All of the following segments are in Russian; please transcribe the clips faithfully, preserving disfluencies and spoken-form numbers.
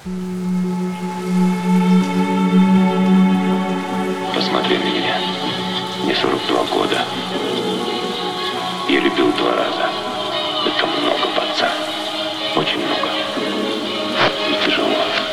Посмотри на меня. Мне сорок два года. Я любил два раза. Это много, пацан. Очень много. И тяжело.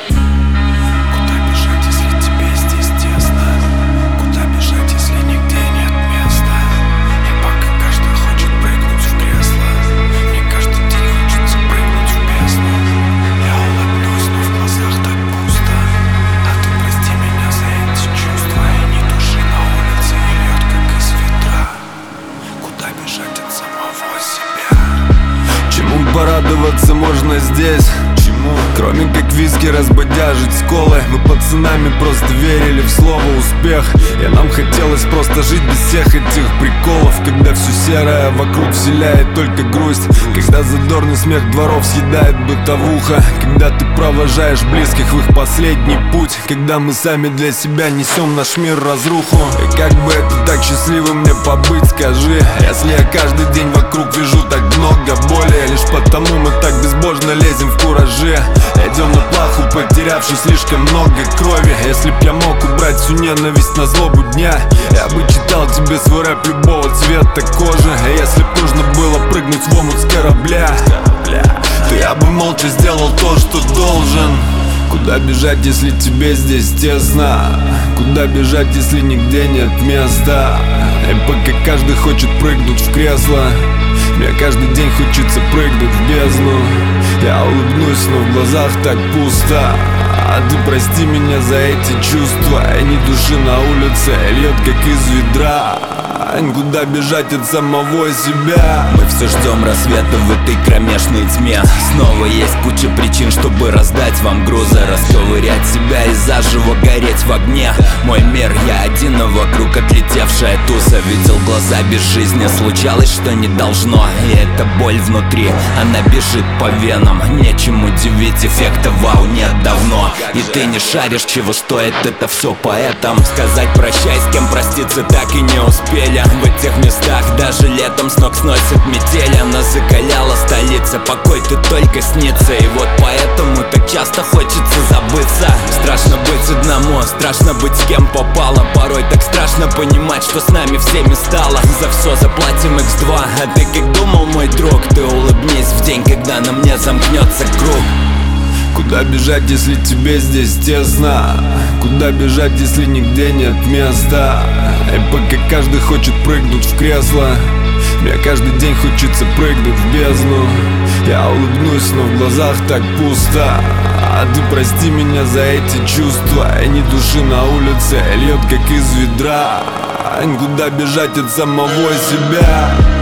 Куда бежать, если тебе здесь тесно? Куда бежать, если нигде нет места? И пока каждый хочет прыгнуть в кресло, мне каждый день хочется прыгнуть в бездну. Я улыбнусь, но в глазах так пусто. А ты прости меня за эти чувства. И ни души на улице не льет, как из ведра. Куда бежать от самого себя? Чему порадоваться можно здесь? Чему? Кроме как виски разбодяжить сколы. Мы пацанами просто верили в слово успех. И нам хотелось просто жить без всех этих приколов. Когда все серое вокруг вселяет только грусть. Когда задорный смех дворов съедает бытовуха. Когда ты провожаешь близких в их последний путь. Когда мы сами для себя несем наш мир разруху. И как бы это так счастливым мне побыть, скажи? Если я каждый день вокруг вижу так много боли, лишь потому мы так безбожно лезем в кураже. Идем на плаху, потерявши слишком много крови. Если б я мог убрать всю ненависть на злобу дня, я бы читал тебе свой рэп любого цвета кожи. Если б нужно было прыгнуть в омут с корабля, то я бы молча сделал то, что должен. Куда бежать, если тебе здесь тесно? Куда бежать, если нигде нет места? И пока каждый хочет прыгнуть в кресло, мне каждый день хочется прыгнуть в бездну. Я улыбнусь, но в глазах так пусто. А ты прости меня за эти чувства. И ни души на улице льет, как из ведра. Куда бежать от самого себя? Мы все ждем рассвета в этой кромешной тьме. Снова есть куча причин, чтобы раздать вам грузы, расковырять себя и заживо гореть в огне. Мой мир, я один, но вокруг отлетевшая туса. Видел глаза без жизни, случалось, что не должно. И эта боль внутри, она бежит по венам. Нечем удивить, эффекта вау нет давно. И ты не шаришь, чего стоит это все поэтам. Сказать прощай, с кем проститься так и не успели. В этих местах даже летом с ног сносит метель. Она закаляла столица, покой тут только снится. И вот поэтому так часто хочется забыться. Страшно быть одному, страшно быть с кем попало. Порой так страшно понимать, что с нами всеми стало. За все заплатим икс два. А ты как думал, мой друг? Ты улыбнись в день, когда на мне замкнется круг. Куда бежать, если тебе здесь тесно? Куда бежать, если нигде нет места? И пока каждый хочет прыгнуть в кресло, мне каждый день хочется прыгнуть в бездну. Я улыбнусь, но в глазах так пусто. А ты прости меня за эти чувства. И ни души на улице льет, как из ведра. Куда бежать от самого себя?